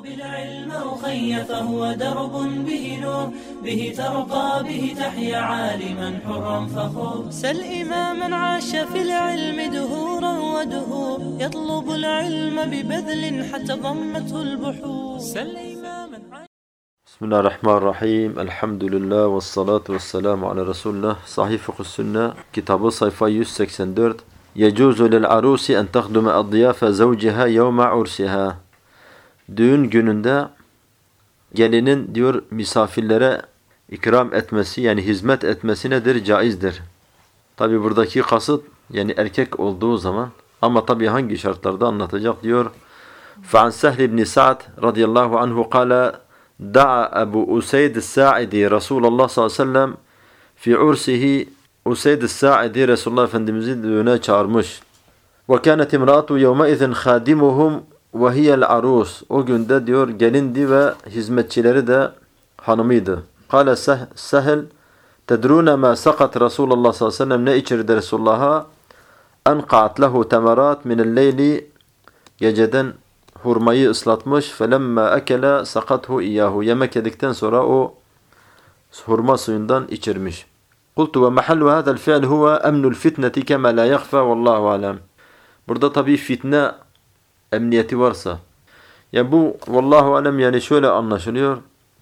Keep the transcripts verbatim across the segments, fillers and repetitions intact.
بالعلم أخي فهو درب به نور به ترقى به تحيا عالما حرا فخور سل إماما عاش في العلم دهورا ودهور يطلب العلم ببذل حتى ضمته البحور سل إماما عاش. بسم الله الرحمن الرحيم. الحمد لله والصلاة والسلام على رسول الله. Sahih Fıkh Sünne kitabı sayfa yüz seksen dört. Yecuzu lil arusi en takhdume ad-diyafe zawciha yevme ursiha. Düğün gününde gelinin diyor misafirlere ikram etmesi, yani hizmet etmesi nedir? Caizdir. Tabi buradaki kasıt yani erkek olduğu zaman, ama tabi hangi şartlarda anlatacak diyor. فَعَنْ سَهْلِ بْنِ سَعْدٍ رَضِيَ اللّٰهُ عَنْهُ قَالَ دَعَ أَبُو أُسَيْدِ السَّاعِدِ رَسُولَ اللّٰهِ sallallahu aleyhi ve sellem fi ursihi. Useyd el-Sa'idi Resulullah Efendimiz'i düğüne çağırmış. وَكَانَتْ اِمْرَأَةُ يَوْمَئِذٍ خَادِمُهُمْ وَهِيَ الْعَرُوسِ. O günde diyor gelindi ve hizmetçileri de hanımıydı. قَالَ سَهِلْ تَدْرُونَ مَا سَقَتْ رَسُولَ اللّٰهِ sallallahu aleyhi ve sellem. Ne içirdi Resulullah'a? اَنْقَعَتْ لَهُ تَمَرَاتٍ مِنَ اللَّيْلِ. Geceden hurmayı ıslatmış. فَلَمَّا أَكَلَ سَقَتْهُ إِيَّهُ. Yemek yedikten sonra o hurma suyundan içirmiş. قُلْتُ وَمَحَلُّ هَذَا الْفِعْلِ هُوَ اَمْنُ الْفِتْنَةِ كَمَا لَا يَخْفَى وَاللّٰهُ عَلَمْ. Burada tabii fitne emniyeti varsa, yani bu vallahu alem, yani şöyle anlaşılıyor.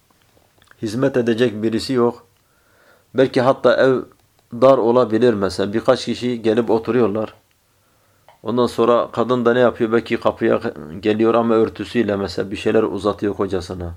Hizmet edecek birisi yok. Belki hatta ev dar olabilir mesela. Birkaç kişi gelip oturuyorlar. Ondan sonra kadın da ne yapıyor? Belki kapıya geliyor ama örtüsüyle mesela bir şeyler uzatıyor kocasına.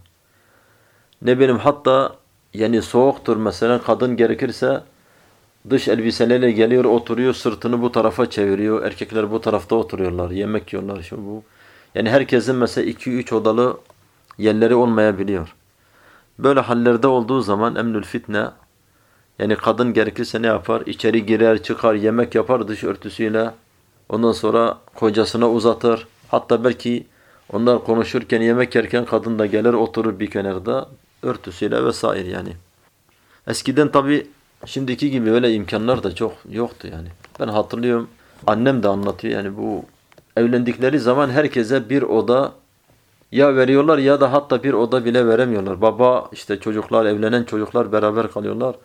Ne bileyim, hatta yani soğuktur mesela, kadın gerekirse dış elbiseleriyle geliyor, oturuyor, sırtını bu tarafa çeviriyor. Erkekler bu tarafta oturuyorlar, yemek yiyorlar, şu bu. Yani herkesin mesela iki üç odalı yerleri olmayabiliyor. Böyle hallerde olduğu zaman emnül fitne, yani kadın gerekirse ne yapar? İçeri girer, çıkar, yemek yapar dış örtüsüyle. Ondan sonra kocasına uzatır. Hatta belki onlar konuşurken, yemek yerken kadın da gelir oturur bir kenarda örtüsüyle vesaire yani. Eskiden tabii şimdiki gibi öyle imkanlar da çok yoktu yani. Ben hatırlıyorum, annem de anlatıyor yani, bu evlendikleri zaman herkese bir oda ya veriyorlar ya da hatta bir oda bile veremiyorlar. Baba işte çocuklar, evlenen çocuklar beraber kalıyorlar.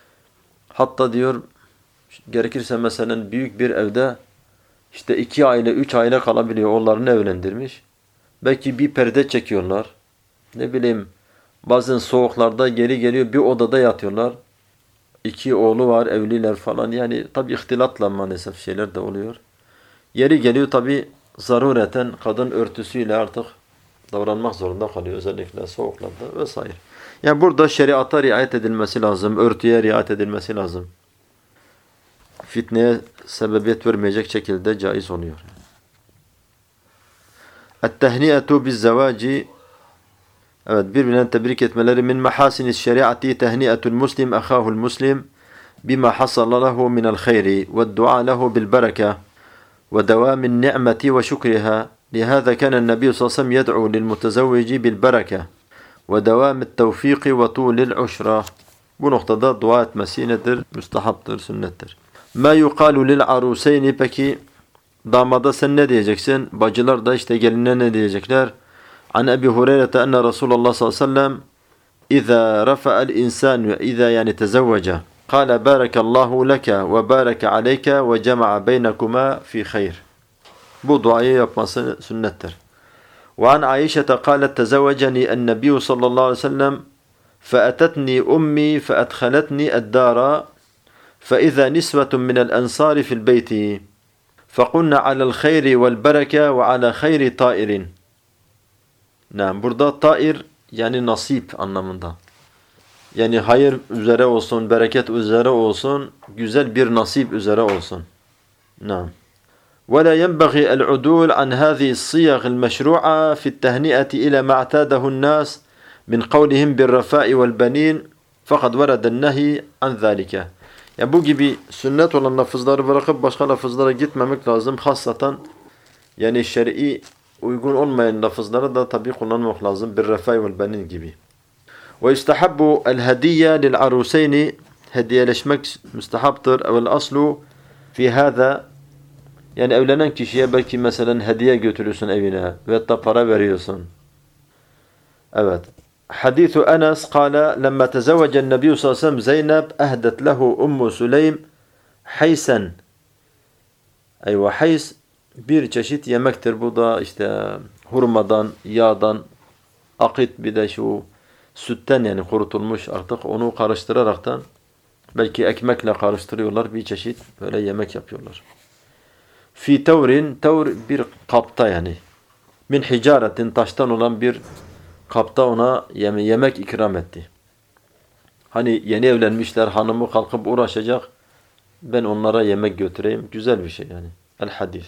Hatta diyor gerekirse mesela büyük bir evde işte iki aile, üç aile kalabiliyor. Onlarını evlendirmiş. Belki bir perde çekiyorlar. Ne bileyim, bazen soğuklarda geri geliyor bir odada yatıyorlar. İki oğlu var, evliler falan. Yani tabii ihtilatla maalesef şeyler de oluyor. Yeri geliyor tabii zarureten kadın örtüsüyle artık davranmak zorunda kalıyor. Özellikle soğuklarda vesaire. Yani burada şeriata riayet edilmesi lazım. Örtüye riayet edilmesi lazım. Fitneye sebebiyet vermeyecek şekilde caiz oluyor. Et-tehniyetu biz-zevaci. Evet, birbirine tebrik etmeleri min mahasini's şeriati tehniyetul muslim ahahul muslim bima hasala lehu minel hayri ve'd-dua lehu bil bereke ve devamin ni'meti ve şükriha. Lihaza kana en-nebi sallallahu aleyhi ve sellem yed'u lil mutezavvici bil bereke ve devamit tevfiki ve tulil uşra. Bu noktada dua etmesi nedir? Müstahaptır, sünnettir. Ma yuqalu lil aruseyni. Peki damada sen ne diyeceksin? Bacılar da işte geline ne diyecekler? An Ebi Hureyre'te enne Resulullah sallallahu aleyhi ve sellem İza rafa'al insanu, İza yani tezevvece, kâle bârekallahu leke ve bâreke aleyke ve cema'a beynekuma fi hayr. Bu duayı yapması sünnettir. Ve an Aişete kâlet tezevveceni en-nebiyyü sallallahu aleyhi ve sellem fe'etetni ummi fe'edhaletni ed-dâra فإذا نسوة من الأنصار في البيت فقلنا على الخير والبركة وعلى خير طائر. Naam, burada tair yani nasip anlamında. Yani hayır üzere olsun, bereket üzere olsun, güzel bir nasip üzere olsun. Naam. ولا ينبغي العدول عن هذه الصيغ المشروعة في التهنئة إلى ما اعتاده الناس من قولهم بالرفاء والبنين فقد ورد النهي عن ذلك. Yani bu gibi sünnet olan lafızları bırakıp başka lafızlara gitmemek lazım. Hassatan yani şer'i uygun olmayan lafızları da tabi kullanmak lazım. Bir refai vel benin gibi. Ve istahabbu el hediye lil aruseyni. Hediyeleşmek müstahaptır. Evel aslu fi hâzâ. Yani evlenen kişiye belki mesela hediye götürüyorsun evine. Ve hatta para veriyorsun. Evet. Hadithu Enes kâle lemme tezevvecen nebiyyü sallallahu aleyhi ve sellem Zeynep ehdet lehu ummu Süleym haysen. Eyvah, hays bir çeşit yemektir. Bu da işte hurmadan, yağdan, akit bir de şu sütten yani kurutulmuş artık onu karıştıraraktan belki ekmekle karıştırıyorlar. Bir çeşit böyle yemek yapıyorlar. Fi tevrin, tevr bir kapta yani. Min hicaretin taştan olan bir kapta ona yeme yemek ikram etti. Hani yeni evlenmişler, hanımı kalkıp uğraşacak. Ben onlara yemek götüreyim. Güzel bir şey yani. El hadis.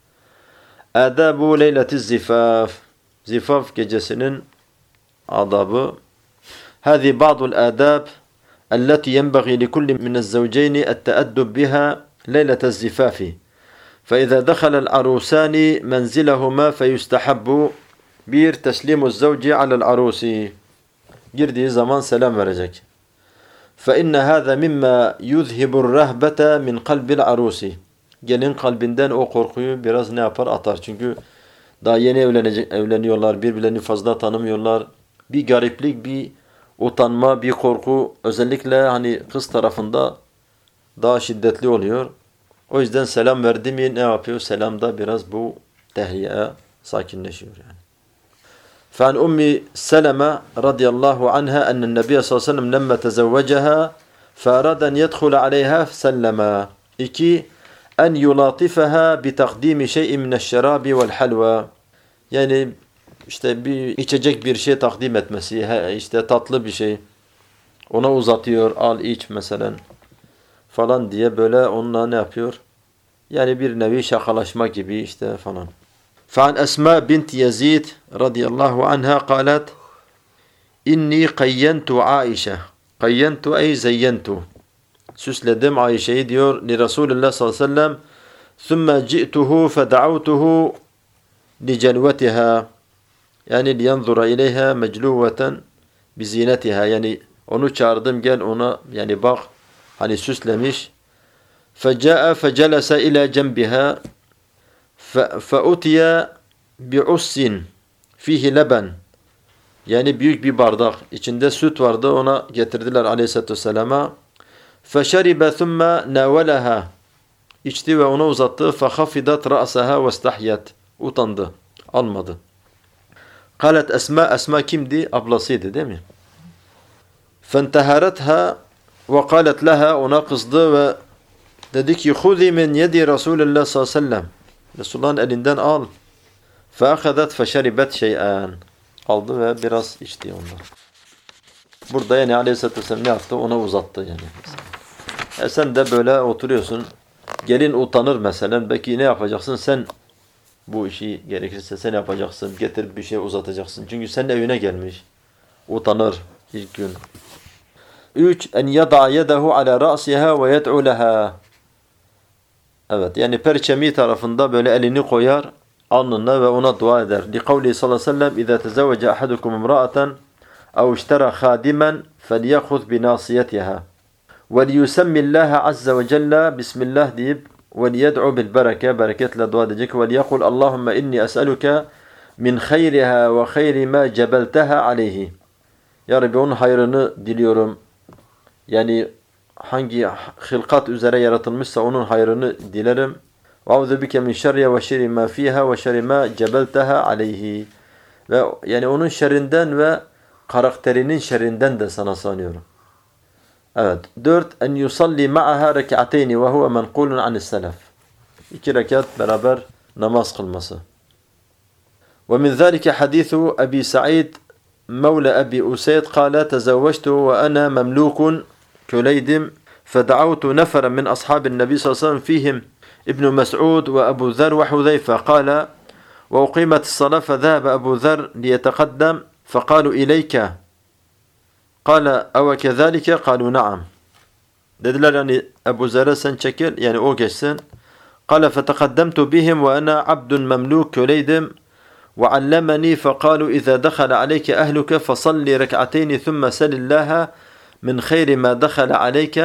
Adabu leyletiz zifaf. Zifaf gecesinin adabı. Hâzi ba'dul adab التي ينبغي لكل من الزوجين التأدب بها ليلة الزفاف فإذا دخل العروسان منزلهما فيستحب bir teslimu zevci alel arusi. Girdiği zaman selam verecek. فإن هذا مما يذهب الرهبة من قلب العروس. Gelin kalbinden o korkuyu biraz ne yapar? Atar. Çünkü daha yeni evlenecek, evleniyorlar, birbirlerini fazla tanımıyorlar. Bir gariplik, bir utanma, bir korku özellikle hani kız tarafında daha şiddetli oluyor. O yüzden selam verdi mi ne yapıyor? Selamda biraz bu tehliye sakinleşiyor yani. فعن أم سلمة رضي الله عنها أن النبي صلى الله عليه وسلم لما تزوجها فأراد أن يدخل عليها فسلم. İki, أن يلاطفها بتقديم شيء من الشراب والحلوى. Yani işte bir içecek bir şey takdim etmesi, işte tatlı bir şey. Ona uzatıyor, al iç mesela falan diye böyle onunla ne yapıyor? Yani bir nevi şakalaşma gibi işte falan. فعن أسماء بنت يزيد رضي الله عنها قالت إني قينت عائشة قينت أي زينت süsledim Ayşe'yi diyor li Resulullah sallallahu aleyhi ve sellem ثُمَّ جِئْتُهُ فَدَعَوْتُهُ لِجَلْوَتِهَا yani liyanzura ileyha mecluveten bizinetiha yani onu çağırdım gel ona yani bak hani süslemiş فَجَاءَ فَجَلَسَ إِلَى جَنْبِهَا فَأُتِيَ بِعُسٍ فِيهِ لَبَنٍ yani büyük bir bardak içinde süt vardı ona getirdiler aleyhissalatü vesselama فَشَرِبَ ثُمَّ نَاوَلَهَا içti ve ona uzattı فَخَفِضَتْ رَأْسَهَا وَاسْتَحْيَتْ utandı almadı. قالت Esma Esma kimdi? Ablasıydı değil mi? فَانْتَهَرَتْهَا وَقَالَتْ لَهَا ona kızdı ve dedi ki خُذِي مِنْ يَدِي رَسُولِ اللّٰهِ sallallahu aleyhi ve sellem Resulullah'ın elinden al. فَأَخَذَتْ فَشَرِبَتْ شَيْئًا aldı ve biraz içti ondan. Burada yani aleyhissalatü vesselam ne yaptı? Ona uzattı yani. E sen de böyle oturuyorsun. Gelin utanır mesela. Belki ne yapacaksın? Sen bu işi gerekirse sen yapacaksın. Getirip bir şey uzatacaksın. Çünkü senin evine gelmiş. Utanır ilk gün. Üç. En yada'a yedehu ala ra'siha ve yed'u leha. Evet yani perçemi tarafında böyle elini koyar alnına ve ona dua eder. Li kavli sallallahu aleyhi ve sellem İzâ tezevvece ahadukum imra'aten ev iştera khadimen felyehuz binasiyetiha ve liyusemmillaha azze ve celle bismillah deyip ve liyed'u bil bereke bereketle dua edecek ve liyekul Allahümme inni es'eluke min khayriha ve khayri ma cebelteha aleyhi. Ya Rabbi onun hayrını diliyorum. Yani hangi hılkat üzere yaratılmışsa onun hayrını dilerim. وَاَعُذُ بِكَ مِنْ شَرِّهَا وَشَرِّ مَا فِيهَا وَشَرِّ مَا جَبَلْتَهَا عَلَيْهِ ve yani onun şerrinden ve karakterinin şerrinden de sana sığınıyorum. Evet. Dört. En yusalli ma'aha rek'ateyni ve huve menkulun anis selef. İki rekat beraber namaz kılması. Ve min zâlike hadîthu Ebi Sa'id mevle Ebi Useyd kâle tezevveçtu ve ana memlûkun köleydim feda'avtu neferen min ashabin nebi sallallahu aleyhi ve sellem fihim ابن مسعود وأبو ذر وحذيفة قال وأقيمت الصلاة فذهب أبو ذر ليتقدم فقالوا إليك قال أو كذلك قالوا نعم dediler yani Ebu Zer'e sen çekil yani o geçsin قال فتقدمت بهم وأنا عبد مملوك köleydim وعلمني فقالوا إذا دخل عليك أهلك فصل ركعتين ثم سل الله من خير ما دخل عليك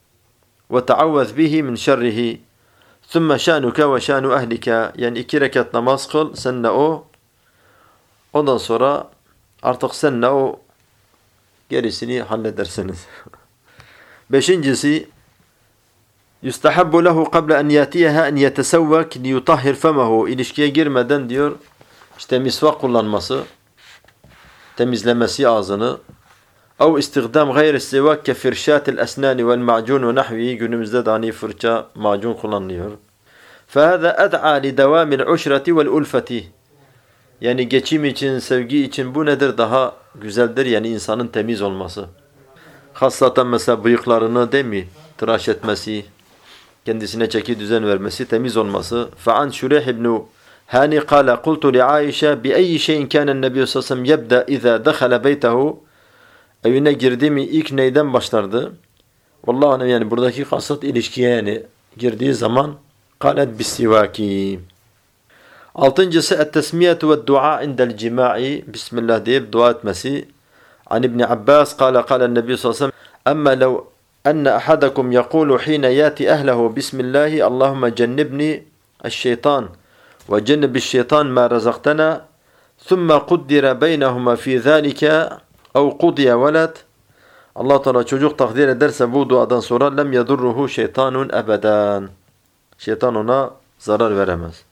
وتعوذ به من شره ثُمَّ شَانُكَ وَشَانُ أَهْلِكَ yani iki rekat namaz kıl seninle o. Ondan sonra Artık senle o gerisini halledersiniz. Beşincisi yustahabbu lehu qabla en yatiyeha en yetesevvek liyutahhir femahu. İlişkiye girmeden diyor işte misvak kullanması, temizlemesi ağzını. Ev istigdam gayri sivak ke firşatil esnani vel ma'cun ve nahvi. Günümüzde de hani fırça, macun kullanılıyor. فَهَذَا اَدْعَى لِدَوَامِ الْعُشْرَةِ وَالْاُلْفَةِ. Yani geçim için, sevgi için bu nedir? Daha güzeldir yani insanın temiz olması. Hasaten mesela bıyıklarını değil mi? Tıraş etmesi, kendisine çeki düzen vermesi, temiz olması. فَعَنْ شُرَيْحِ بْنُ هَانِ قَالَ قُلْتُ لِعَائِشَةَ بِأَيِّ شَيْءٍ كَانَ النَّبِيُّ صَلَّى اللّٰهُ عَلَيْهِ وَسَلَّمْ يَبْدَأْ اِذَا دَخَلَ بَيْتَهُ. Evine girdi mi ilk neyden başlardı? Vallahi yani buradaki kasıt ilişkiye yani girdiği zaman قالت بالسواك. Altıncısı et-tesmiyetu ve dua indel cima'i. Bismillah deyip dua etmesi. An İbn Abbas قال قال النبي صلى الله عليه وسلم أما لو أن أحدكم يقول حين يأتي أهله بسم الله اللهم جنبني الشيطان وجنب الشيطان ما رزقتنا ثم قدر بينهما في ذلك أو قضي ولد. Allah Teala çocuk takdir ederse bu duadan sonra lem yedurruhu şeytanun ebeden. Şeytan ona zarar veremez.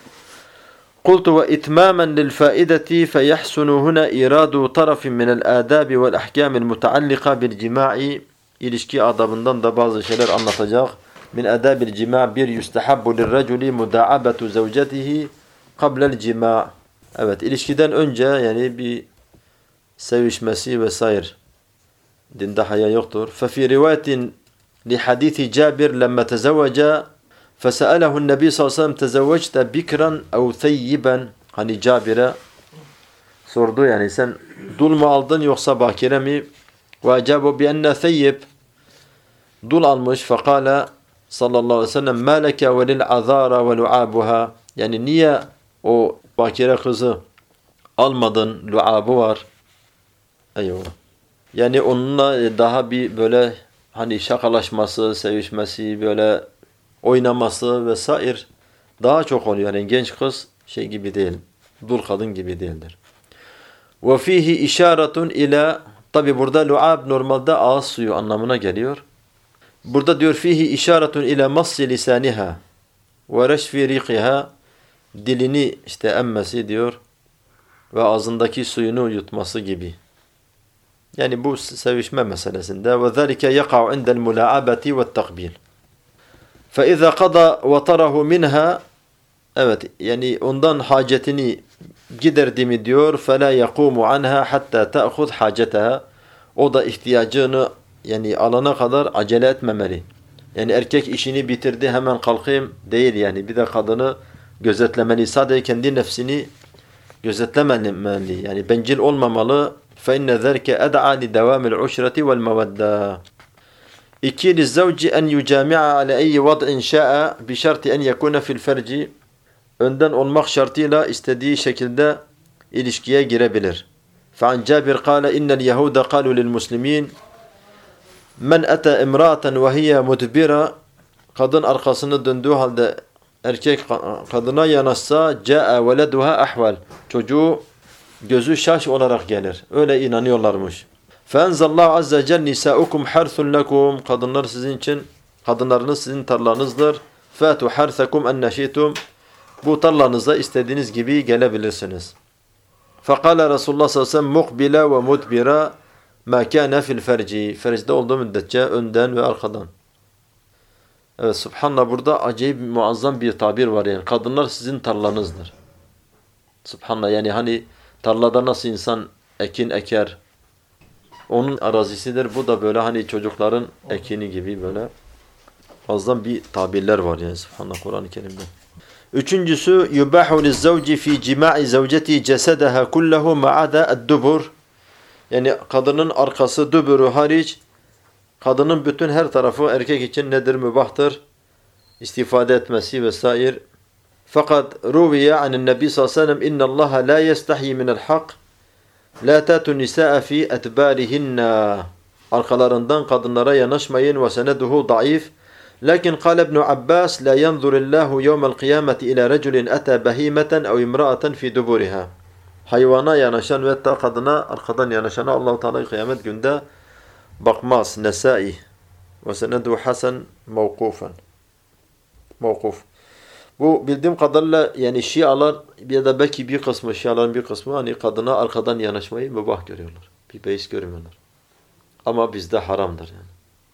قلت وإتماما للفائدة فيحسن هنا إيراد طرف من الآداب والأحكام المتعلقة بالجماع. İlişki adabından da bazı şeyler anlatacak. Min adabil cima bir yustahabbu lirraculi mudaabetu zevcetihi qabla'l cima. Evet, ilişkiden önce yani bir sevişmesi vesaire. Dinde haya yoktur. Fefi rivayetin li hadithi Cabir lemma tezevveca فَسَأَلَهُ النَّبِي صَلَّى اللّٰهُ عَلَيْهِ وَسَلَّمْ تَزَوَّجْتَ بِكْرًا اَوْ ثَيِّبًا. Hani Cabir'e sordu yani sen dul mu aldın yoksa bakire mi? وَاَجَابُ بِأَنَّ ثَيِّبْ. Dul almış. فَقَالَ sallallahu aleyhi ve sellem مَا لَكَ وَلِلْعَذَارَ وَلُعَابُهَا. Yani niye o bakire kızı almadın? Lu'abı var. Eyvallah. Yani onunla daha bir böyle hani şakalaşması, sevişmesi, böyle oynaması vesaire daha çok oluyor. Yani genç kız şey gibi değil. Dul kadın gibi değildir. Ve fihi işaretun ila, tabi burada lu'ab normalde ağız suyu anlamına geliyor. Burada diyor fihi işaretun ila massi lisaniha ve reşfi riqiha, dilini işte emmesi diyor ve ağzındaki suyunu yutması gibi. Yani bu sevişme meselesinde ve zalike yaqa'u indel mula'abati ve takbil. فَاِذَا قَضَى وَطَرَهُ مِنْهَا. Evet yani ondan hacetini giderdi mi diyor فَلَا يَقُومُ عَنْهَا حَتَّى تَأْخُذْ حَاجَتَهَا. O da ihtiyacını yani alana kadar acele etmemeli. Yani erkek işini bitirdi hemen kalkayım değil yani. Bir de kadını gözetlemeli. Sadece kendi nefsini gözetlemeli. Yani bencil olmamalı. فَاِنَّ ذَلْكَ اَدْعَى لِدَوَامِ الْعُشْرَةِ وَالْمَوَدَّةِ. İki, lizevci en yucami'a ala eyyi vad'in şa'a bi şarti en yekuna fil ferci. Önden olmak şartıyla istediği şekilde ilişkiye girebilir. Fe'an Cabir kâle innel yehuda kâlu lil muslimin men ete imra'aten ve hiye mudbira. Kadın arkasını döndüğü halde erkek kadına yanaşsa ca'a veleduha ahval. Çocuğu gözü şaş olarak gelir. Öyle inanıyorlarmış. فَاَنْزَ اللّٰهُ عَزَّ جَلْ نِسَاءُكُمْ حَرْثٌ لَكُمْ. Kadınlar sizin için, kadınlarınız sizin tarlanızdır. فَاتُوا حَرْثَكُمْ اَنَّ شِئْتُمْ. Bu tarlanıza istediğiniz gibi gelebilirsiniz. فَقَالَ Resulullah sallallahu aleyhi ve sellem مُقْبِلَ وَمُدْبِرَ مَا كَانَ فِي الْفَرْجِ. Fercde olduğu müddetçe önden ve arkadan. Evet, subhanallah, burada acayip muazzam bir tabir var yani. Kadınlar sizin tarlanızdır. Subhanallah, yani hani tarlada nasıl insan ekin eker, onun arazisidir. Bu da böyle hani çocukların ekini gibi böyle fazla bir tabirler var yani subhanallah Kur'an-ı Kerim'de. Üçüncüsü yubahu lizzevci fi cima'i zevceti cesedeha kullahu ma'ada ad-dubur. Yani kadının arkası, duburu hariç kadının bütün her tarafı erkek için nedir? Mübahtır. İstifade etmesi vesaire. Fakat ruviye anin nebi sallallahu aleyhi ve sellem innallaha la yestahyi minel hak la tatu nisaa fi etbarihinna. Arkalarından kadınlara yanaşmayın ve seneduhu zayıf. Lakin kâle İbn Abbas la yanzurullahu yevmel kıyameti ila reculin ata behimeten ev imra'aten fi duburiha. hayvana yanaşan ve hatta kadına arkadan yanaşana Allah-u Teala kıyamet günde bakmaz. Nesai ve senedu hasen mevkufen. Mevkuf. Bu bildiğim kadarıyla yani Şialar ya da belki bir kısmı Şiaların bir kısmı hani kadına arkadan yanaşmayı mübah görüyorlar. Bir beis görmüyorlar. Ama bizde haramdır yani.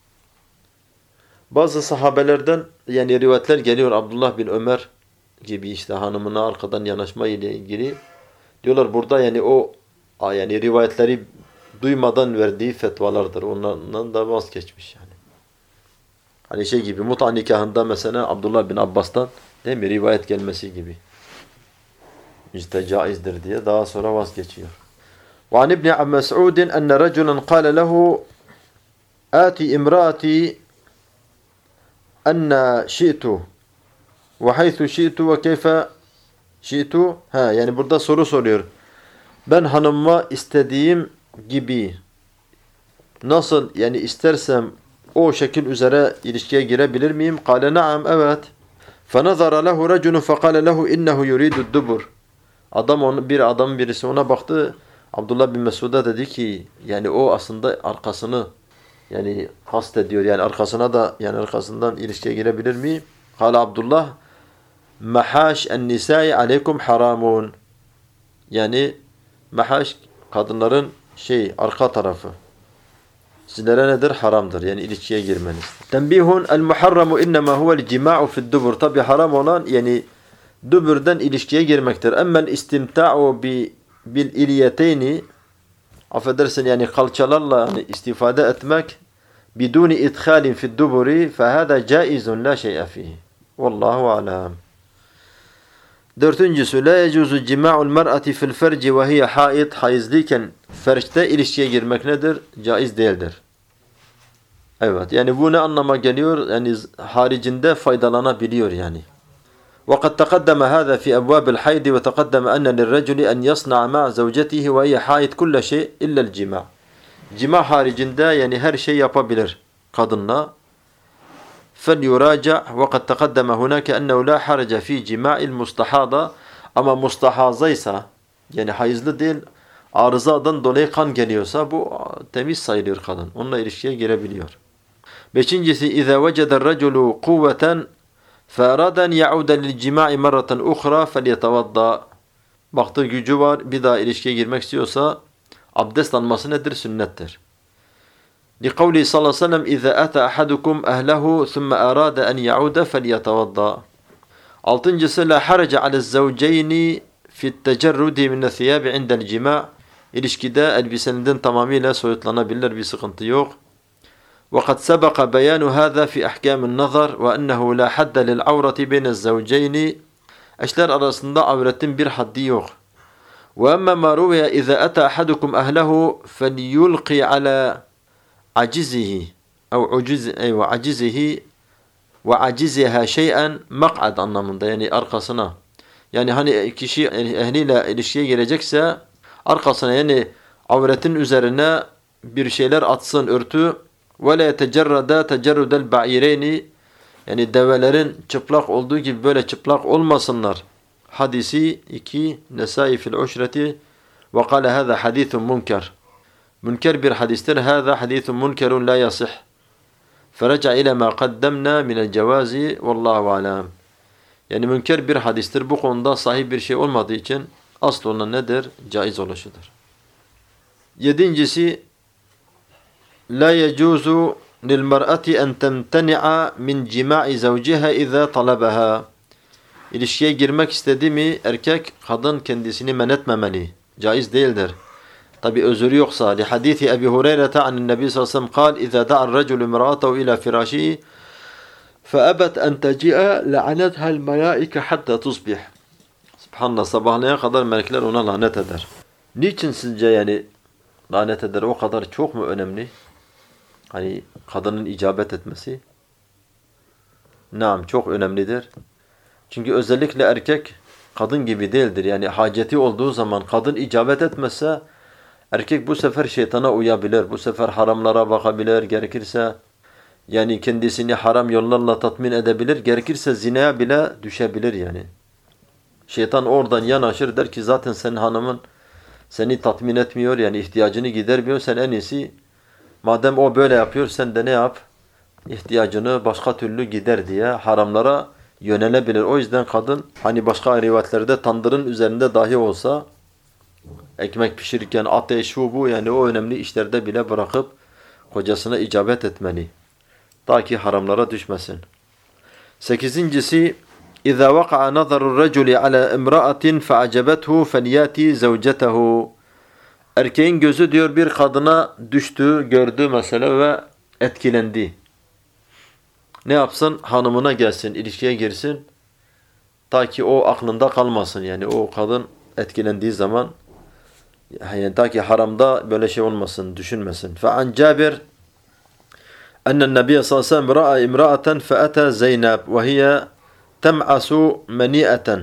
Bazı sahabelerden yani rivayetler geliyor Abdullah bin Ömer gibi işte hanımına arkadan yanaşma ile ilgili. Diyorlar burada yani o yani rivayetleri duymadan verdiği fetvalardır. Onlardan da vazgeçmiş yani. Hani şey gibi muta nikahında mesela Abdullah bin Abbas'tan değil mi rivayet gelmesi gibi. İşte caizdir diye daha sonra vazgeçiyor. Ve an İbni Mes'ud enne raculan kâle lehu âti imraati enne şi'tu ve haythu şi'tu ve keyfe şi'tu. Ha yani burada soru soruyor. Ben hanımıma istediğim gibi nasıl yani istersem o şekil üzere ilişkiye girebilir miyim? Kâle na'am evet. فَنَظَرَ لَهُ رَجُلٌ فَقَالَ لَهُ اِنَّهُ يُرِيدُ الدُّبُرِ Adam onu, bir adam birisi ona baktı. Abdullah bin Mesud'a dedi ki yani o aslında arkasını yani kast ediyor. Yani arkasına da yani arkasından ilişkiye girebilir mi? Kâle Abdullah مَحَاشْ النِّسَاءِ عَلَيْكُمْ حَرَامٌ Yani mahaş kadınların şey arka tarafı. Sizlere nedir? Haramdır. Yani ilişkiye girmeniz. Tenbihun el muharramu innema huvel cima'u fi'd dubur. Tabi haram olan yani dübürden ilişkiye girmektir. Emmel istimta'u bi bil iliyeteyni affedersin yani kalçalarla yani istifade etmek biduni idhalin fi'd duburi fehâdâ caizun la şey'e fihi. Vallahu alem. Dördüncüsü la yecuzu cima'ul mer'ati fil ferci ve hiye haid hayızlıyken ferçte ilişkiye girmek nedir? Caiz değildir. Evet yani bu ne anlama geliyor? Yani haricinde faydalanabiliyor yani. وقد تقدم هذا في أبواب الحيض وتقدم أن للرجل أن يصنع مع زوجته وهي حائض كل شيء إلا الجماع. Cima haricinde yani her şey yapabilir kadınla. فليراجع وقد تقدم هناك أنه لا حرج في جماع المستحاضة ama mustahazaysa yani hayızlı değil arızadan dolayı kan geliyorsa bu temiz sayılıyor kadın. Onunla ilişkiye girebiliyor. Beşincisi إذا وجد الرجل قوة فأراد أن يعود للجماع مرة أخرى فليتوضأ. Baktığı gücü var bir daha ilişkiye girmek istiyorsa abdest alması nedir? Sünnettir. لقوله صلى الله عليه وسلم إذا أتى أحدكم أهله ثم أراد أن يعود فليتوضأ. Altıncısı la haraca alel zavceyni fi't tecerrudi min thiyabi indel cima. İlişkide elbisenden tamamıyla soyutlanabilir bir sıkıntı yok. Ve kad sebaqa bayanu hâzâ fi ahkâmin nazar ve ennehu la hadde lil avrati beyne zavceyni. Eşler arasında avretin bir haddi yok. Ve emme ma ruviye izâ ata ahadukum ahlehu felyulqi ala acizihi ev uciz ev acizihi ve aciziha şey'en mak'ad anlamında yani arkasına. Yani hani kişi ehliyle ilişkiye girecekse arkasına yani avretin üzerine bir şeyler atsın örtü ve la yetecerrada tecerrudel ba'ireyni yani develerin çıplak olduğu gibi böyle çıplak olmasınlar. Hadisi iki Nesai fil Uşreti ve kâle hâzâ hadîthun münker. Münker bir hadistir. Hâzâ hadîthun münkerun la yasih. Feraca ile ma qaddemna minel cevazi vallahu alem. Yani münker bir hadistir. Bu konuda sahih bir şey olmadığı için asıl olan nedir? Caiz oluşudur. Yedincisi la yecuzu lil mer'ati en temteni'a min cima'i zavciha iza talabaha. İlişkiye girmek istedi mi erkek kadın kendisini men etmemeli. Caiz değildir. Tabi özürü yoksa. Li hadithi Ebi Hureyre'te anin Nebi sallallahu aleyhi ve sellem kal İzâ da'ar raculu imra'atahu ila firâşihi feebet en teci'e la'anethel melâike hatta tusbih. Subhanallah sabahlayan kadar melekler ona lanet eder. Niçin sizce yani lanet eder? O kadar çok mu önemli? Hani kadının icabet etmesi. Naam çok önemlidir. Çünkü özellikle erkek kadın gibi değildir. Yani haceti olduğu zaman kadın icabet etmezse erkek bu sefer şeytana uyabilir. Bu sefer haramlara bakabilir. Gerekirse yani kendisini haram yollarla tatmin edebilir. Gerekirse zinaya bile düşebilir yani. Şeytan oradan yanaşır der ki zaten senin hanımın seni tatmin etmiyor, yani ihtiyacını gidermiyor. Sen en iyisi, madem o böyle yapıyor, sen de ne yap? İhtiyacını başka türlü gider diye haramlara yönelebilir. O yüzden kadın, hani başka rivayetlerde tandırın üzerinde dahi olsa, ekmek pişirirken ateş, şu bu, yani o önemli işlerde bile bırakıp kocasına icabet etmeli. Ta ki haramlara düşmesin. Sekizincisi, İza vaka'a nazarur raculi ala imra'atin fe'acebethu felyati zevcetehu. Erkeğin gözü diyor bir kadına düştü, gördü mesela ve etkilendi. Ne yapsın? Hanımına gelsin, ilişkiye girsin. Ta ki o aklında kalmasın. Yani o kadın etkilendiği zaman, yani ta ki haramda böyle şey olmasın, düşünmesin. Fe'an Cabir ennen Nebiye sallallahu aleyhi ve sellem ra'a imra'aten fe'ete Zeynep ve hiye tem'asu meni'eten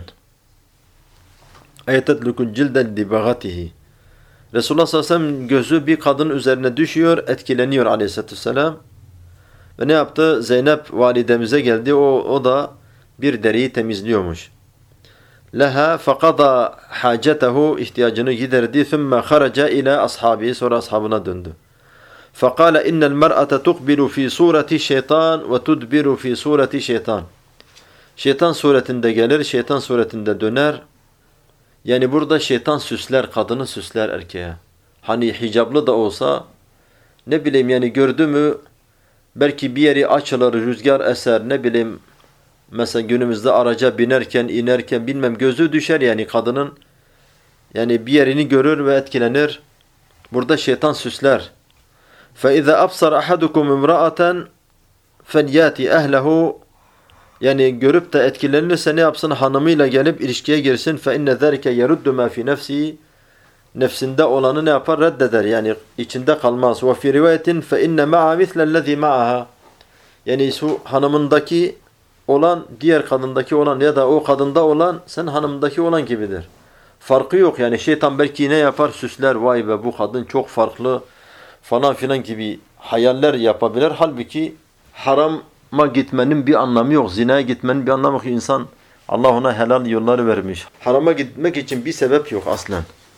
ayetedlukun cilden dibagatihi. Resulullah sallallahu aleyhi ve sellem gözü bir kadın üzerine düşüyor, etkileniyor aleyhissalatü vesselam. Ve ne yaptı? Zeynep validemize geldi. O, o da bir deriyi temizliyormuş. Leha faqada hacetehu, ihtiyacını giderdi. Thumma kharaca ila ashabi, sonra ashabına döndü. Faqala innel mer'ate tuqbilu fi surati şeytan ve tudbiru fi surati şeytan. Şeytan suretinde gelir, şeytan suretinde döner. Yani burada şeytan süsler, kadını süsler erkeğe. Hani hicaplı da olsa, ne bileyim yani gördü mü, belki bir yeri açılır, rüzgar eser, ne bileyim, mesela günümüzde araca binerken, inerken bilmem gözü düşer yani kadının. Yani bir yerini görür ve etkilenir. Burada şeytan süsler. فَاِذَا أَبْصَرَ أَحَدُكُمْ اِمْرَأَةً فَلْيَاتِ اَهْلَهُ. Yani görüp de etkilenirse ne yapsın? Hanımıyla gelip ilişkiye girsin. فَاِنَّ ذَٰلِكَ يَرُدُّ مَا فِي نَفْسِهِ. Nefsinde olanı ne yapar? Reddeder. Yani içinde kalmaz. وَفِي رِوَيَةٍ فَاِنَّ مَعَا مِثْلَ الَّذ۪ي مَعَهَا. Yani şu hanımındaki olan, diğer kadındaki olan ya da o kadında olan, sen hanımındaki olan gibidir. Farkı yok. Yani şeytan belki ne yapar? Süsler. Vay be, bu kadın çok farklı falan filan gibi hayaller yapabilir. Halbuki harama gitmenin bir anlamı yok. Zinaya gitmenin bir anlamı yok. İnsan, Allah ona helal yolları vermiş. Harama gitmek için bir sebep yok aslen.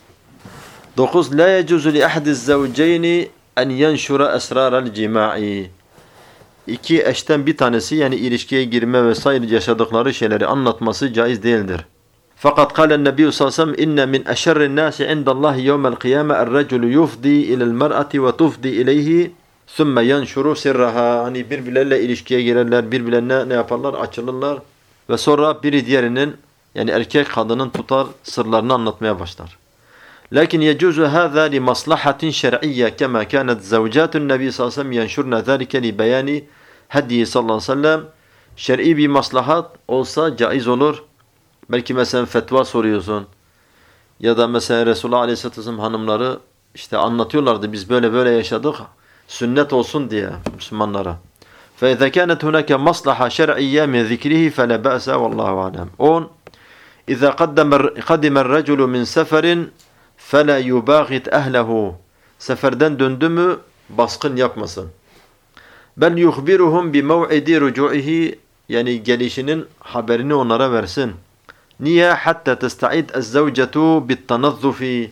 dokuz. La yecuzu li ahadiz zevceyni en yenşura esrarel cima'i. İki eşten bir tanesi, yani ilişkiye girme vesaire yaşadıkları şeyleri anlatması caiz değildir. Fakat kâlen Nebi sallallahu aleyhi ve sellem inne min eşerrin nâsi indallahi yevmel kıyâme er-reculu yufdi ilel mer'ati ve tufdi ileyhi thumme yenşuru sirraha. Hani birbirleriyle ilişkiye girerler, birbirlerine ne yaparlar? Açılırlar ve sonra biri diğerinin, yani erkek kadının tutar, sırlarını anlatmaya başlar. Lakin yecuzu hâzâ li maslahatin şer'iyye kema kânet zevcâtun Nebi sallallahu aleyhi ve sellem yenşurna zâlike li beyani hediye sallallahu aleyhi ve sellem. Şer'i bir maslahat olsa caiz olur. Belki mesela fetva soruyorsun. Ya da mesela Resulullah Aleyhisselatü Vesselam hanımları işte anlatıyorlardı. Biz böyle böyle yaşadık. Sünnet olsun diye Müslümanlara. فَاِذَا كَانَتْ هُنَاكَ مَصْلَحَ شَرْعِيَّ مِنْ ذِكْرِهِ فَلَا بَأْسَ وَاللّٰهُ عَلَمْ. on. اِذَا قَدِمَ الرَّجُلُ مِنْ سَفَرٍ فَلَا يُبَاغِتْ أَهْلَهُ. Seferden döndü mü baskın yapmasın. بَلْ يُخْبِرُهُمْ بِمَوْعِدِ رُجُوعِهِ. Yani gelişinin haberini onlara versin. Niye? Hatta testa'id ez-zevcetu bit-tanazzufi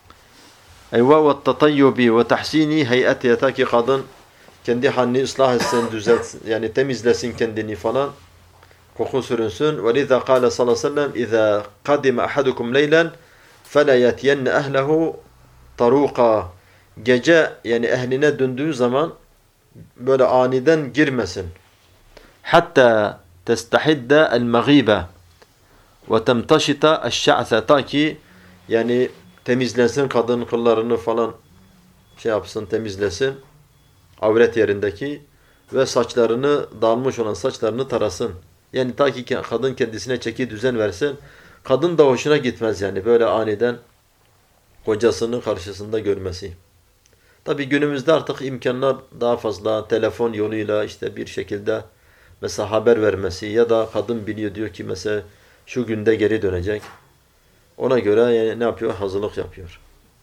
eyva ve tatayyubi ve tahsini hay'ati. Ta ki kadın kendi halini ıslah etsin, düzeltsin, yani temizlesin kendini falan, koku sürünsün. Ve liza kâle sallallahu aleyhi ve sellem iza kadime ahadukum leylen fela yatiyenne ehlehu taruqa. Gece yani ehline döndüğü zaman böyle aniden girmesin. Hatta testahidde el-mağibe ve temtaşita eş-şa'se. Ta ki yani temizlensin, kadın kıllarını falan şey yapsın, temizlesin avret yerindeki ve saçlarını, dağılmış olan saçlarını tarasın. Yani ta ki kadın kendisine çeki düzen versin. Kadın da hoşuna gitmez yani böyle aniden kocasının karşısında görmesi. Tabi günümüzde artık imkanlar daha fazla, telefon yoluyla işte bir şekilde mesela haber vermesi ya da kadın biliyor, diyor ki mesela şu günde geri dönecek. Ona göre yani ne yapıyor? Hazırlık yapıyor.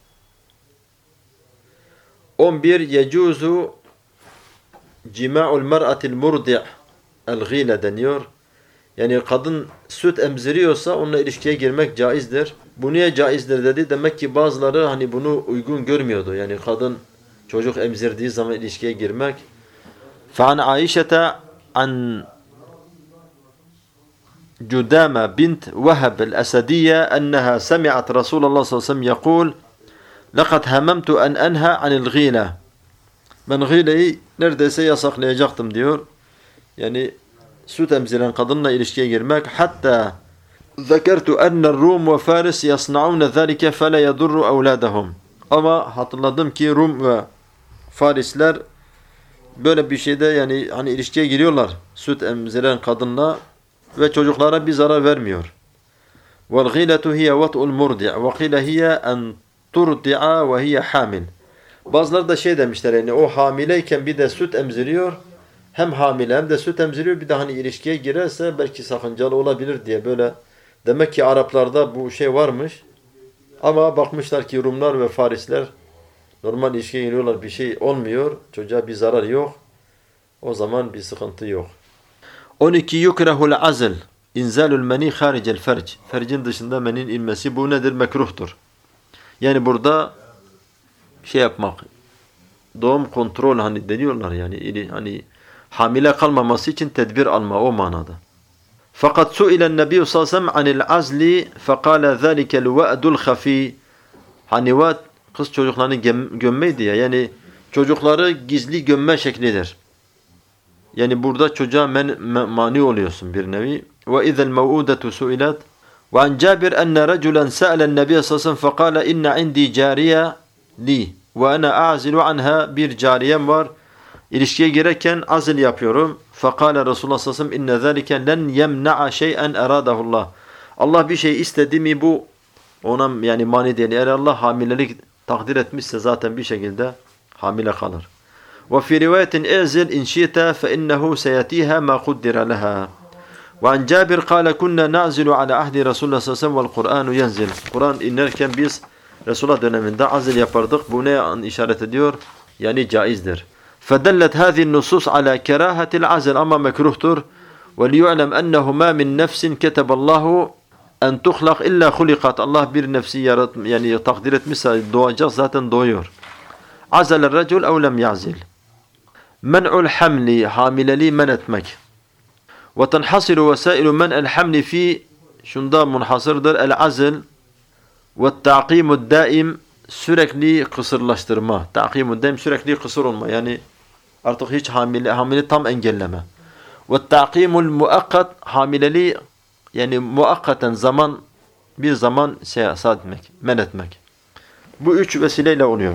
on bir. Yecuzu cima'ul mer'atil murdi' el-gîle deniyor. Yani kadın süt emziriyorsa onunla ilişkiye girmek caizdir. Bu niye caizdir dedi? Demek ki bazıları hani bunu uygun görmüyordu. Yani kadın çocuk emzirdiği zaman ilişkiye girmek. فَعَنْ عَيْشَةَ عَنْ جدامة بنت وهب الأسدية أنها سمعت رسول الله صلى الله عليه وسلم يقول لقد هممت أن أنهى عن الغيلة. Ben gıleyi neredeyse yasaklayacaktım diyor. Yani süt emziren kadınla ilişkiye girmek. Hatta ذكرت أن الروم وفارس يصنعون ذلك فلا يضر أولادهم. Ama hatırladım ki Rum ve Farisler böyle bir şeyde yani hani ilişkiye giriyorlar süt emziren kadınla ve çocuklara bir zarar vermiyor. وَالْغِيلَةُ هِيَ وَطْءُ الْمُرْدِعِ وَقِيلَ هِيَ أَنْ تُرْدِعَ وَهِيَ حَامِلٍ. Bazıları da şey demişler yani o hamileyken bir de süt emziriyor. Hem hamile hem de süt emziriyor. Bir de hani ilişkiye girerse belki sakıncalı olabilir diye böyle. Demek ki Araplarda bu şey varmış. Ama bakmışlar ki Rumlar ve Farisler normal ilişkiye giriyorlar. Bir şey olmuyor. Çocuğa bir zarar yok. O zaman bir sıkıntı yok. on iki yukrahul azl. İnzalul meni haricel ferc. Fercin dışında menin inmesi bu nedir? Mekruhtur. Yani burada şey yapmak. Doğum kontrol hani deniyorlar yani hani hamile kalmaması için tedbir alma o manada. Fakat su'ilen Nebi sallallahu aleyhi ve sellem anil azli fekale zâlikel ve'dul khafî. Hani ve'd kız çocuklarını gömmeydi ya yani çocukları gizli gömme şeklidir. Yani burada çocuğa men, mani oluyorsun bir nevi. Ve izel mev'udetu su'ilat. Ve an Cabir enne raculen sa'alen Nebi sallallahu aleyhi ve sellem fekale inne indi cariye li ve ana a'zilu anha bir cariyem var. İlişkiye girerken azil yapıyorum. Fekale Resulullah sallallahu aleyhi ve sellem inne zâlike len yemna'a şey'en eradahullah. Allah bir şey istedi mi bu ona yani mani değil. Eğer Allah hamilelik takdir etmişse zaten bir şekilde hamile kalır. Ve fi rivayetin i'zil in şi'te fe innehu seyatiha ma kuddira leha. Ve an Cabir kâle kunna na'zilu ala ahdi Resulullah sallallahu aleyhi ve sellem vel Kur'anu yenzil. Kur'an inerken biz Resulullah döneminde azil yapardık. Bu ne işaret ediyor? Yani caizdir. فدلت هذه النصوص على كراهة العزل أما مكروهتر وليعلم أنه ما من نفس كتب الله أن تخلق إلا خلقت الله bir nefsi yarat yani takdir etmişse doğacak zaten doğuyor. عزل الرجل أو لم يعزل. منع الحمل hamileliği men etmek. وتنحصر وسائل منع الحمل في şunda munhasırdır el-azl ve ta'kimud daim sürekli kısırlaştırma. Ta'kimud daim sürekli kısır olma yani artık hiç hamile hamile tam engelleme. Ve ta'kimul muakkat hamileliği yani muakkaten zaman bir zaman seyasat etmek, men etmek. Bu üç vesileyle oluyor.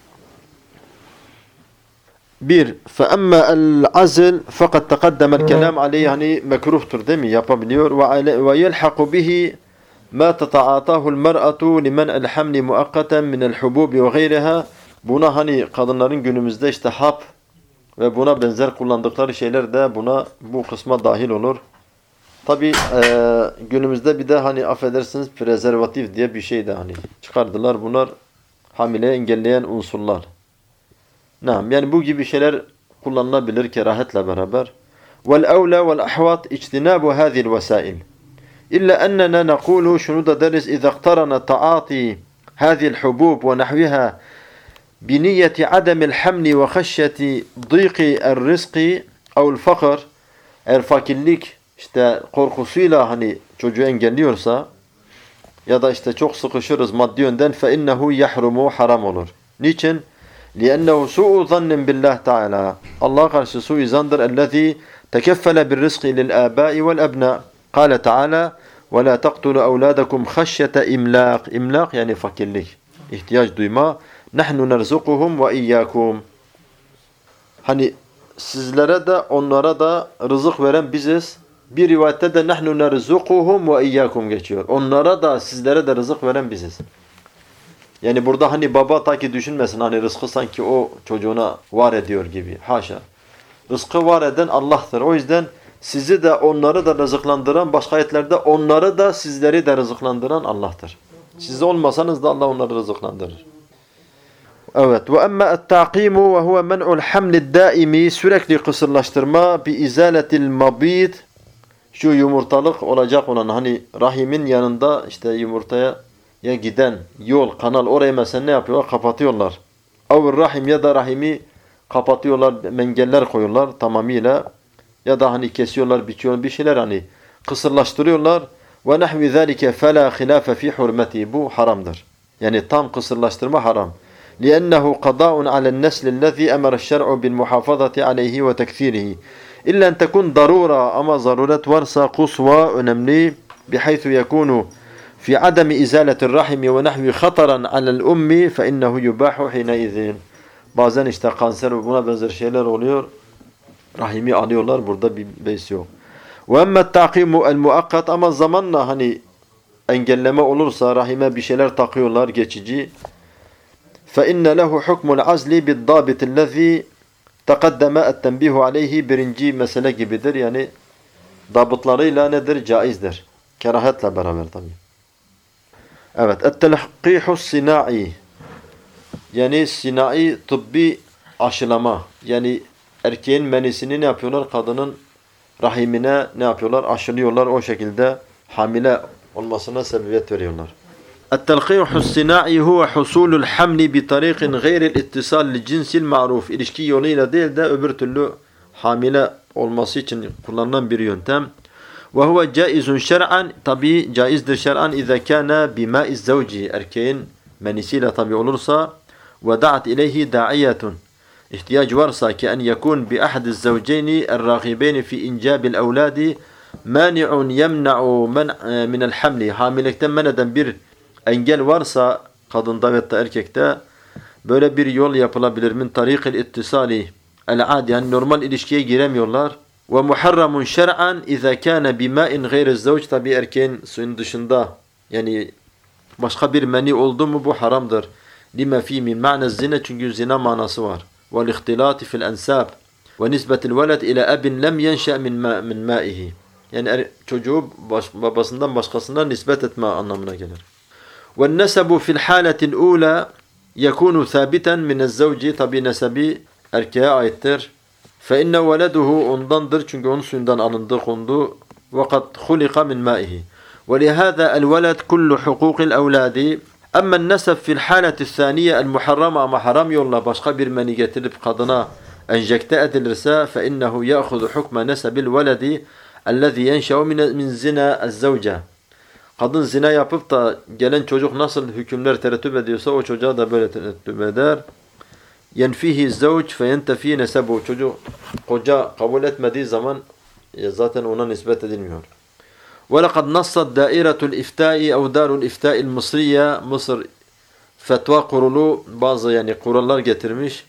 Bir, فَأَمَّا الْعَزْلِ فَقَدْ تَقَدَّمَ الْكَلَامِ عَلَيْهِ yani mekruhtur değil mi? Yapabiliyor. وَيَلْحَقُ بِهِ مَا تَتَعَاطَاهُ الْمَرْأَةُ لِمَنْ الْحَمْلِ مُؤَقَّتًا مِنَ الْحُبُوبِ وَغَيْرِهَا. Buna hani kadınların günümüzde işte hap ve buna benzer kullandıkları şeyler de buna bu kısma dahil olur. Tabi e, günümüzde bir de hani affedersiniz prezervatif diye bir şey de hani çıkardılar. Bunlar hamileyi engelleyen unsurlar. Naam, yani bu gibi şeyler kullanılabilir kerahetle beraber. Vel evla vel ahvat ictinabu hâzil vesail. İlla ennena nekulu şunu da deriz izâ iktarana ta'ati hâzil hubub ve nahviha biniyeti ademil hamli ve haşyeti dîqi er-rizqi ev'l fakr. Eğer fakirlik işte korkusuyla hani çocuğu engelliyorsa ya da işte çok sıkışırız maddi yönden fe innehu yahrumu haram olur. Niçin? لأنه سوء ظن بالله تعالى. Allah karşı suizandır. الذي تكفل بالرزق للآباء والأبناء. قال تعالى ولا تقتلوا أولادكم خشية إملاق. İmlak yani fakirlik, ihtiyaç duyma. نحن نرزقهم وإياكم. Hani sizlere de onlara da rızık veren biziz. Bir rivayette de نحن نرزقهم وإياكم geçiyor. Onlara da sizlere de rızık veren biziz. Yani burada hani baba ta ki düşünmesin hani rızkı sanki o çocuğuna var ediyor gibi. Haşa. Rızkı var eden Allah'tır. O yüzden sizi de onları da rızıklandıran başka ayetlerde onları da sizleri de rızıklandıran Allah'tır. Siz olmasanız da Allah onları rızıklandırır. Evet. Ve emme et-ta'kimu ve huve men'ul hamlid daimi sürekli kısırlaştırma bi izaletil mabit şu yumurtalık olacak olan hani rahimin yanında işte yumurtaya ya giden yol, kanal orayı mesela ne yapıyorlar? Kapatıyorlar. Avr rahim ya da rahimi kapatıyorlar, mengeller koyuyorlar tamamıyla ya da hani kesiyorlar, biçiyorlar bir şeyler hani kısırlaştırıyorlar. Ve nahvi zalike fela hilafe fi hurmeti. Bu haramdır. Yani tam kısırlaştırma haram. لأنه قضاء على النسل الذي أمر الشرع بالمحافظة عليه وتكثيره إلا أن تكون ضرورة أما ضرورة varsa قصوى önemli بحيث يكون في عدم إزالة الرحم ونحو خطرا على الأم فإنه يباح حينئذ. Bazen işte kanser ve buna benzer şeyler oluyor. Rahimi alıyorlar. Burada bir beis yok. وَاَمَّا التَّعْقِيمُ الْمُؤَقَّتِ ama zamanla hani engelleme olursa rahime bir şeyler takıyorlar geçici. فَاِنَّ لَهُ حُكْمُ الْعَزْلِ بِالضَّابِطِ الَّذ۪ي تَقَدَّمَ التَّنْبِيهُ عَلَيْهِ birinci mesele gibidir. Yani dabıtlarıyla nedir? Caizdir. Kerahetle beraber tabi. Evet. اَتْتَلْقِيحُ السِّنَاعِ yani sinai tıbbi aşılama. Yani erkeğin menisini ne yapıyorlar? Kadının rahimine ne yapıyorlar? Aşılıyorlar. O şekilde hamile olmasına sebebiyet veriyorlar. التلقيح الصناعي هو حصول الحمل بطريق غير الاتصال للجنس المعروف. İlişki yoluyla değil de öbür türlü hamile olması için kullanılan bir yöntem. وهو جائز شرعا tabi caizdir şer'an اذا كان بماء الزوج erkeğin menisiyle tabi olursa ودعت إليه داعية ihtiyaç varsa ki en yekun bi ahad az-zawjayn er-raghibayn fi injab al-awlad mani'un yemna'u min al-haml hamilelikten men eden bir engel varsa kadında ve da erkekte böyle bir yol yapılabilir min tariqil ittisali el-adi yani normal ilişkiye giremiyorlar ve muharramun şer'an iza kana bima'in gayr az-zawj tabi erkeğin suyun dışında yani başka bir meni oldu mu bu haramdır lima fi min ma'na zina çünkü zina manası var ve ihtilati fil ansab ve nisbetil veled ila abin lem yenşa min ma min ma'ihi yani er, çocuğu baş, babasından başkasına nispet etme anlamına gelir. Ve nesebu fil halatil ula yekunu thabiten min az-zawji tabi nesebi erkeğe aittir. Fe inne veleduhu ondandır çünkü onun suyundan alındı kondu ve kad hulika min ma'ihi. Ve lihâzâ el-veled kullu hukukil evlâdi. Amma en-neseb fil hâleti thâniye el-muharrama ama haram yolla başka bir meni getirip kadına enjekte edilirse fe innehu ya'khudu hukme nesebil veledi ellezî yenşe'u min zina ez-zawca. Kadın zina yapıp da gelen çocuk nasıl hükümler terettüp ediyorsa o çocuğa da böyle terettüp eder. Yenfihi zavc fe yentefi nesebu. Çocuk koca kabul etmediği zaman zaten ona nispet edilmiyor. Ve lekad nassat dairetul iftai ev darul iftai Mısriye Mısır fetva kurulu bazı yani kurallar getirmiş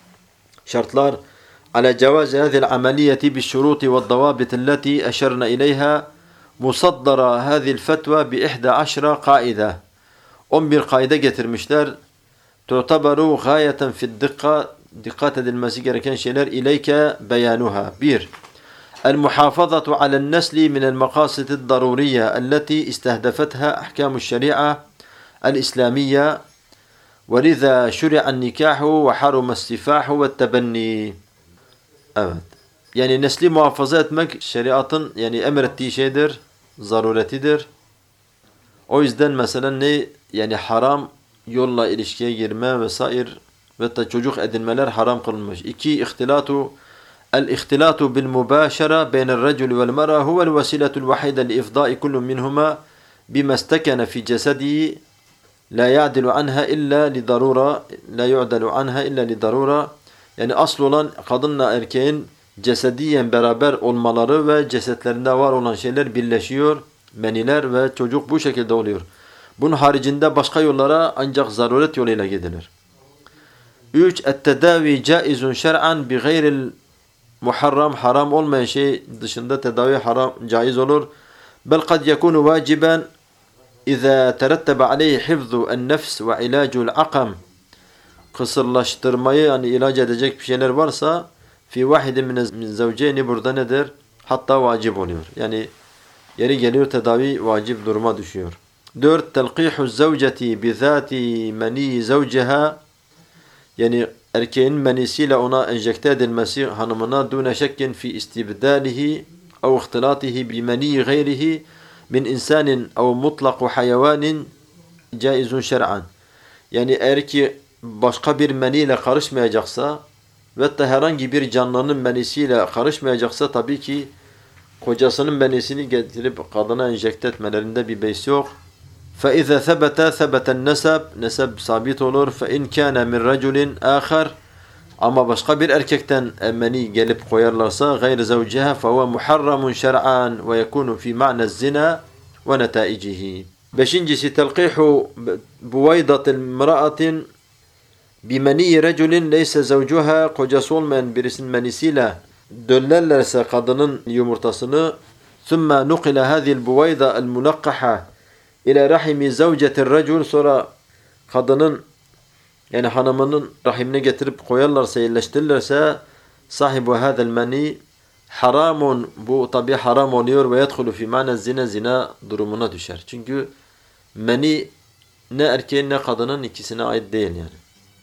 şartlar ala cevazi hadhihi ameliyeti bi şuruti ve davabit allati eşerna ileyha musaddara hadhihi fetva bi ihda aşra kaide. on bir kaide getirmişler. Tu'tabaru gayeten fi dikka dikkat edilmesi gereken şeyler ileyke beyanuha. bir. El-muhafazatu ale'n-nesli minel-makasidi daruriye elleti istehdefetha ahkamu şeria el-islamiyye ve liza şuri'an nikahu ve haruma istifahu ve tebenni. Evet. Yani nesli muhafaza etmek şeriatın yani emrettiği şeydir, zaruretidir. O yüzden mesela ne yani haram yolla ilişkiye girme vesaire ve da çocuk edinmeler haram kılınmış. İki, ihtilatu el-ihtilatu bil-mubâşara beynel-recul vel-mera huvel-vesiletul vahide li-ifdâi kullun minhuma bima istekene fi cesedihi la ya'dilu anha illa li-darura la yu'dalu anha illa li-darura. Yani asıl olan kadınla erkeğin cesediyen beraber olmaları ve cesetlerinde var olan şeyler birleşiyor, meniler ve çocuk bu şekilde oluyor. Bunun haricinde başka yollara ancak zaruret yoluyla gidilir. üç. Et-tedavi caizun şer'an bi gayril muharram haram olmayan şey dışında tedavi haram caiz olur. Bel kad yekunu vaciben iza terettebe aleyhi hifzu en-nefs ve ilacul akam. Kısırlaştırmayı yani ilaç edecek bir şeyler varsa fi vahidin min zavceyni burada nedir? Hatta vacip oluyor. Yani yeri geliyor tedavi vacip duruma düşüyor. dört. Telqihu zavceti bi zati mani zavceha yani erkeğin menisiyle ona enjekte edilmesi hanımına dune şekkin fi istibdalihi أو اختلاطه بمني غيره من إنسان أو مطلق حيوان جائز شرعا. Yani eğer ki başka bir meniyle karışmayacaksa ve hatta herhangi bir canlının menisiyle karışmayacaksa tabii ki kocasının menisini getirip kadına enjekte etmelerinde bir beis yok. فَإِذَا ثَبَتَ ثَبَتَ النَّسَبِ Nesep sabit olur. فَاِنْ كَانَ مِنْ رَجُلٍ آخر Ama başka bir erkekten meni gelip koyarlarsa غَيْرِ زَوْجِهَا فَهُوَ مُحَرَّمٌ شَرْعًا وَيَكُونُ فِي مَعْنَ الزِّنَا وَنَتَائِجِهِ Beşincisi telqihu buvaydatil mra'atin bimeni reculin leyse zavcuha kocası olmayan birisinin menisiyle döllerlerse kadının yumurtasını thumma nuqila hadhihi buvayda el munakkaha ila rahimi zavcetir racul sonra kadının yani hanımının rahimine getirip koyarlarsa yerleştirirlerse sahibu hadal meni haramun bu tabi haram oluyor ve yedhulu fi ma'na zina zina durumuna düşer. Çünkü meni ne erkeğin ne kadının ikisine ait değil yani.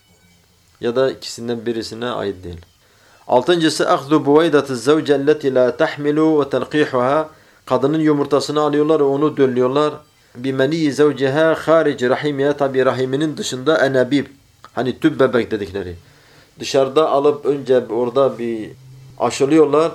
Ya da ikisinden birisine ait değil. Altıncısı ahzu buvaydatı zavce elleti la tahmilu ve telqihuha kadının yumurtasını alıyorlar ve onu döllüyorlar. Bimeni zavceha harici rahimiye tabi rahiminin dışında enabib hani tüp bebek dedikleri. Dışarıda alıp önce orada bir aşılıyorlar.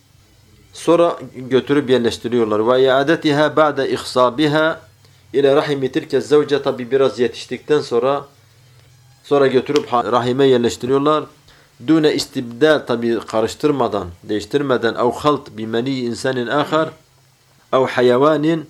Sonra götürüp yerleştiriyorlar. Ve iadetiha ba'de ihsabiha ile rahimi tilke zavce tabi biraz yetiştikten sonra sonra götürüp rahime yerleştiriyorlar. Dune istibdal tabi karıştırmadan, değiştirmeden ev halt bimeni insanin ahar ev hayvanin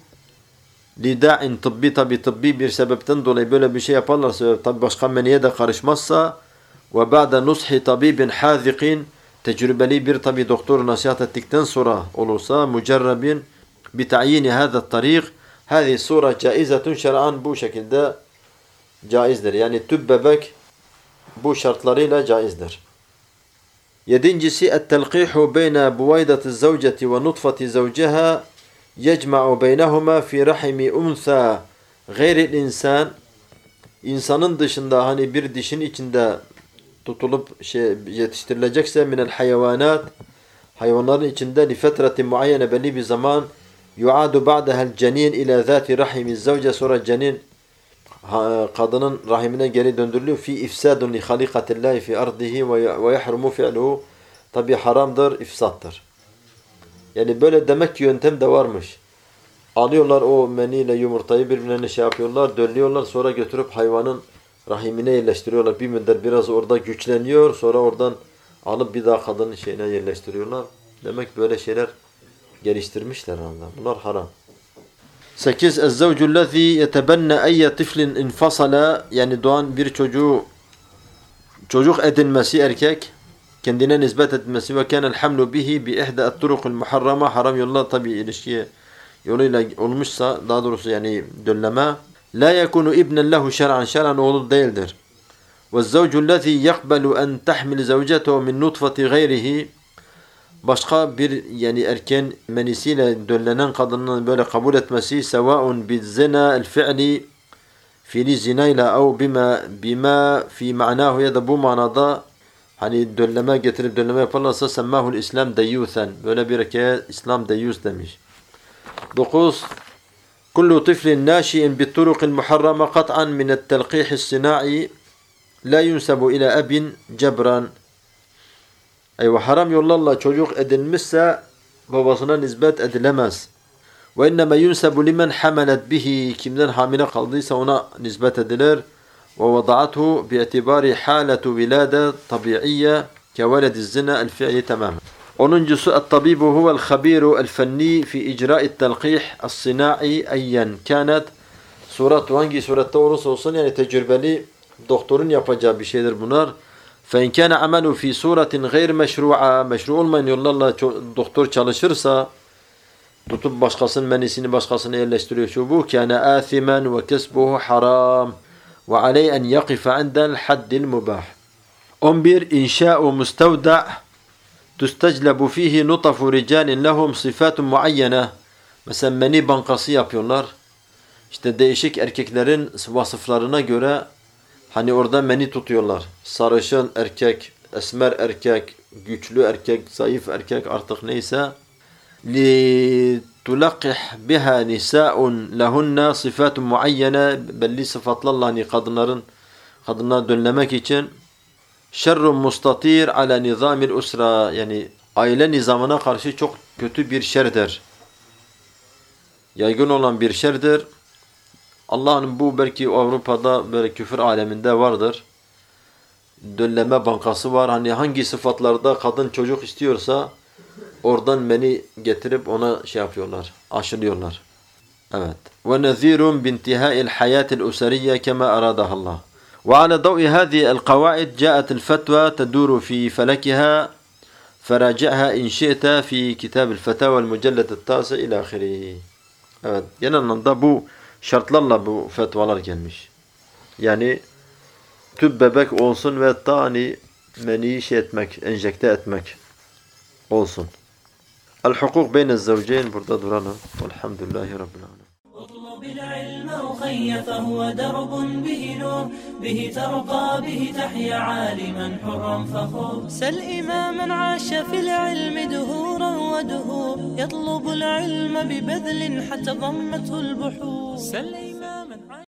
lida'in tıbbi tabi tıbbi bir sebepten dolayı böyle bir şey yaparlarsa tabi başka meniye de karışmazsa ve ba'de nushi tabibin haziqin tecrübeli bir tabi doktor nasihat ettikten sonra olursa mücerrebin bi ta'yini hâzâ tarik hâzi sura caizetun şer'an bu şekilde caizdir. Yani tüp bebek bu şartlarıyla caizdir. Yedincisi et-telqihu beyne buvaydati zavceti ve nutfati zavceha yecma'u beynehuma fi rahimi unsa gayril insan insanın dışında hani bir dişin içinde tutulup şey yetiştirilecekse minel hayvanat hayvanların içinde li fetretin muayyene belli bir zaman yu'adu ba'daha'l cenin ila zati rahimi zavce sonra cenin kadının rahimine geri döndürülüyor. Fi ifsadun li halikatillahi fi ardihi ve yahrumu fi'luhu tabi haramdır, ifsattır. Yani böyle demek ki yöntem de varmış. Alıyorlar o meniyle yumurtayı birbirlerine şey yapıyorlar, döllüyorlar sonra götürüp hayvanın rahimine yerleştiriyorlar. Bir müddet biraz orada güçleniyor sonra oradan alıp bir daha kadının şeyine yerleştiriyorlar. Demek böyle şeyler geliştirmişler herhalde. Bunlar haram. sekiz. اَزَّوْجُ الَّذ۪ي يَتَبَنَّ اَيَّ طِفْلٍ اِنْفَصَلَ yani doğan bir çocuğu çocuk edinmesi erkek kendine nispet etmesi ve kâne el-hamlu bihi bi ihda et-turukul muharrama haram yolla tabi ilişkiye yoluyla olmuşsa daha doğrusu yani dölleme la yekunu ibnen lehu şer'an şer'an oğlu değildir. وَالزَّوْجُ الَّذ۪ي يَقْبَلُ اَنْ تَحْمِلْ زَوْجَتَهُ مِنْ نُطْفَةِ غَيْرِهِ başka bir yani erken menisiyle döllenen kadının böyle kabul etmesi sevaun bizzina el-fi'li fiili zinayla ev bima bima fi ma'nahu ya da bu manada hani dölleme getirip dölleme yaparlarsa semmahul İslam deyyuthen böyle bir erkeğe İslam deyyus demiş. dokuz. Kullu tiflin naşi'in bit-turuqil muharrama qat'an min et-telqih es-sina'i la yunsabu ila abin cebran. Eyvah haram yollarla çocuk edilmişse babasına nispet edilemez. Ve inneme yunsabu limen hamalet bihi kimden hamile kaldıysa ona nispet edilir. Ve vada'athu bi'itibari halatu vilade tabi'iyye kevelediz zina el-fi'li tamamen. Onuncusu et-tabibu huvel khabiru el-fenni fi icra'i telqih es-sina'i ayyen kânet surat hangi surette olursa olsun yani tecrübeli doktorun yapacağı bir şeydir bunlar. فَاِنْ كَانَ عَمَلُ ف۪ي سُورَةٍ غَيْرِ مَشْرُوعًا meşru olmayan yollarla doktor çalışırsa tutup başkasının menisini başkasına yerleştiriyor şu bu كَانَ آثِمًا وَكَسْبُهُ حَرَامٌ وَعَلَيْهِ أَنْ يَقِفَ عِنْدَ الْحَدِّ الْمُبَاحِ on bir İnşâ'u مُسْتَوْدَعْ تُسْتَجْلَبُ ف۪يهِ نُطَفُ رِجَالٍ لَهُمْ صِفَاتٌ مُعَيَّنَةٌ mesela meni bankası yapıyorlar. İşte değişik erkeklerin vasıflarına göre hani orada meni tutuyorlar. Sarışın erkek, esmer erkek, güçlü erkek, zayıf erkek artık neyse. لتلقح بها نساء لهن صفات معينة belli sıfatlarla hani kadınların kadınlara dönlemek için şerrun mustatir ala nizamil usra yani aile nizamına karşı çok kötü bir şerdir. Yaygın olan bir şerdir. Allah'ın bu belki Avrupa'da böyle küfür aleminde vardır. Dölleme bankası var. Hani hangi sıfatlarda kadın çocuk istiyorsa oradan beni getirip ona şey yapıyorlar, aşılıyorlar. Evet. Ve nezirun bintihai'l hayatil usariyye kema aradaha Allah. Ve ala dawi hadihi el-kavaid ca'atil fetva teduru fi felakiha feraci'ha in şi'ta fi kitabil fetavel mücelledet tasi ila ahiri. Evet. Genel anlamda bu şartlarla bu fetvalar gelmiş. Yani tüp bebek olsun ve hatta hani meniyi şey etmek, enjekte etmek olsun. El-hukuk beyne zevceyn burada duralım. Velhamdülillahi Rabbil alemin. اطلب العلم أخي فهو درب به نور به ترقى به تحيا عالما حرا فخور سل إماما عاش في العلم دهورا ودهور يطلب العلم ببذل حتى ضمته البحور سل إماما